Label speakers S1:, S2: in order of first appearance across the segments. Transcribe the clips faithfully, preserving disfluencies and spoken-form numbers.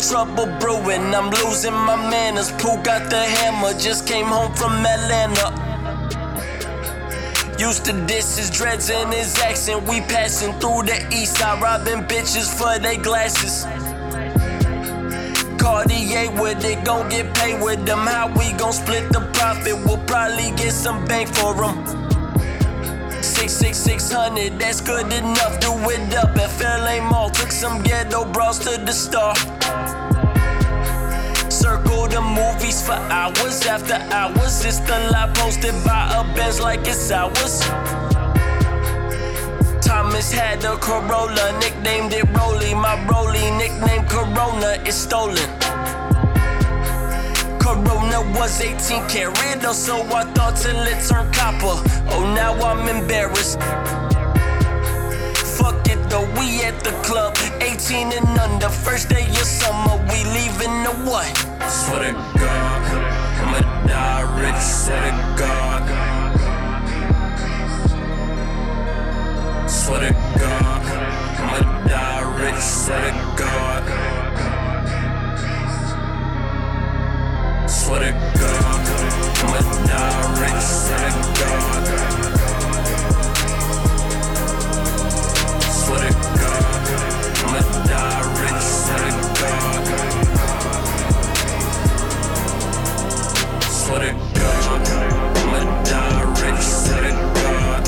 S1: trouble brewing. I'm losing my manners. Pooh got the hammer, just came home from Atlanta. Used to diss his dreads and his accent. We passing through the east side, robbing bitches for they glasses. Cartier with it, gon' get paid with them. How we gon' split the profit? We'll probably get some bank for them. Six, six, six hundred, that's good enough. Do it up at Fairlane Mall. Took some ghetto bras to the star. Circle the movies for hours after hours. It's the lot posted by a Benz like it's ours. Thomas had a Corolla, nicknamed it Rolly. My Rolly, nickname Corona, is stolen. Corona was eighteen karat, or so I thought till it turned copper. Oh, now I'm embarrassed. Fuck it though, we at the club, eighteen and under. First day of summer, we leaving the what?
S2: Swear to God, I'ma die rich, swear to God. Swear to God, I'ma die rich, swear to God. Swear to God, I'ma die rich, swear to God. Swear to God, I'ma die rich, swear to God. Swear to God, I'ma die rich, swear to God.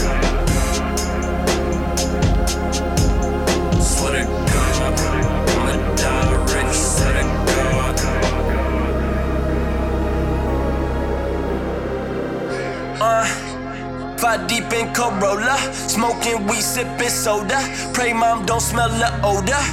S2: Swear to God, I'ma die rich, swear to God.
S1: Uh, five deep in Corolla, smoking weed, sipping soda. Pray mom don't smell the odor.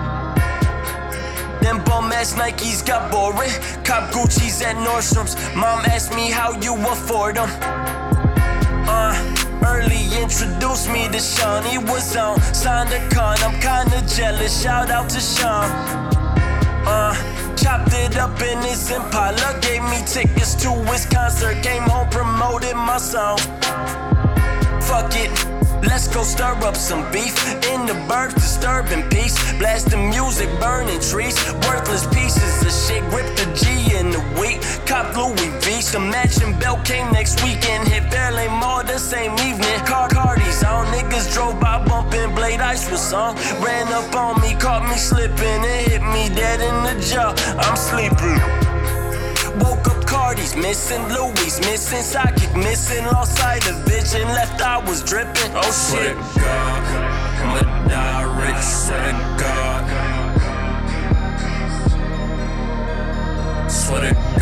S1: Them bum ass Nikes got boring. Cop Gucci's at Nordstrom's. Mom asked me how you afford them. Uh, early introduced me to Sean. He was on, signed a con. I'm kinda jealous. Shout out to Sean. Uh, chopped it up in his Impala. Gave me tickets to his concert. Came home, promoted my song. Fuck it. Let's go stir up some beef. In the birds, disturbing peace. Blasting music, burning trees. Worthless pieces of shit. Ripped the G in the week. Cop Louis V. The matching belt came next weekend. Hit Fairlane Mall the same evening. Car Cardi's on. Niggas drove by bumping. Blade Ice was on. Ran up on me, caught me slipping. It hit me dead in the jaw. I'm sleeping. Woke up Cardi's missing, Louis missing, socket missing, lost sight of bitch and left eye was dripping. Oh shit.
S2: Swear to God, I'ma die rich, swear to God. Swear to God.